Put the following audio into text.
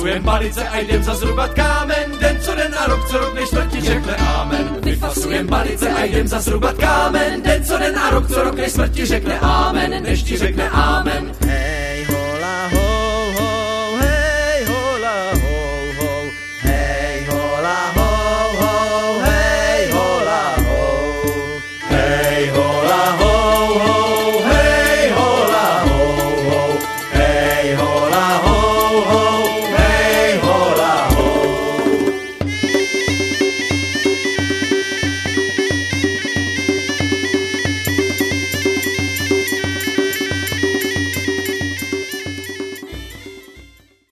Vyfasujem palice a jdem zazrubat kámen, den co den a rok co rok, než smrti řekne amen. Vyfasujem palice a jdem zazrubat kámen, den co den a rok co rok, než smrti řekne amen, než ti řekne amen.